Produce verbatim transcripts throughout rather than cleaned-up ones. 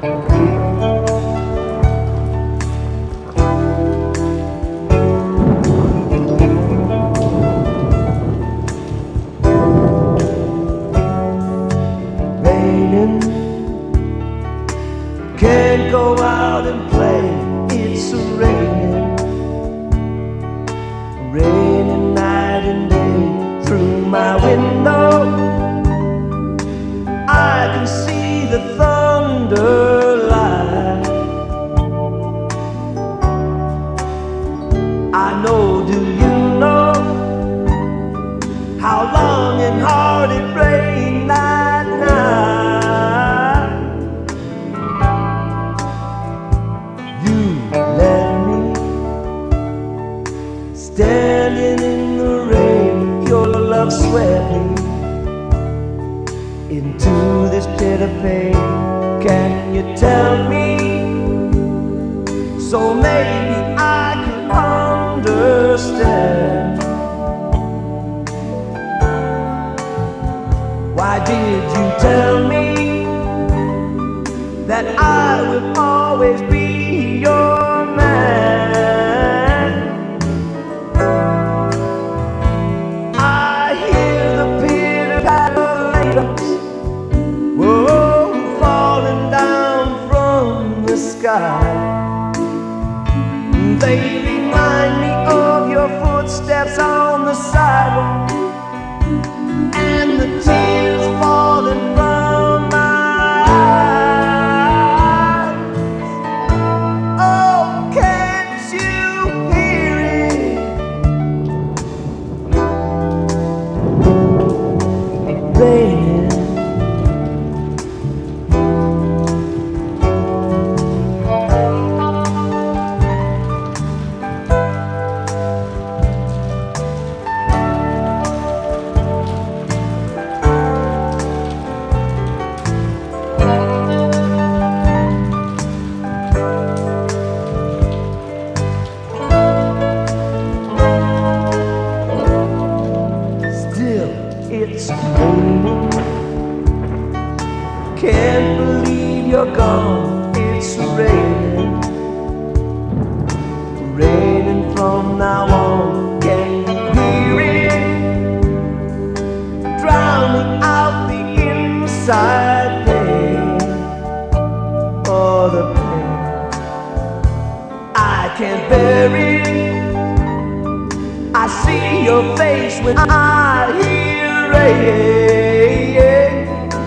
Can't go out and play, it's raining, raining night and day. Through my window I can see the thunder light. I know, do you know how long and hard it rained that night? Standing in the rain, your love swept me into this pit of pain. Can you tell me, so maybe I could understand? Why did you tell me that I will always be your man? Whoa, falling down from the sky. They remind me of your footsteps on the sidewalk and the tears falling from my eyes. Oh, can't you hear it raining? It's raining. Can't believe you're gone. It's raining, raining from now on. Can you hear it? Drowning out the inside pain, oh, the pain. I can't bear it. I see your face when I hear rain.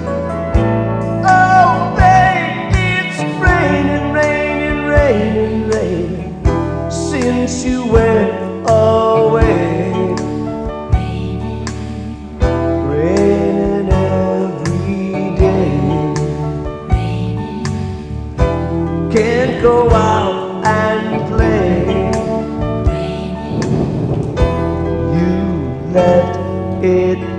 Oh, babe, it's raining, raining, raining, raining since you went away. Raining every day. Can't go out and play. Let it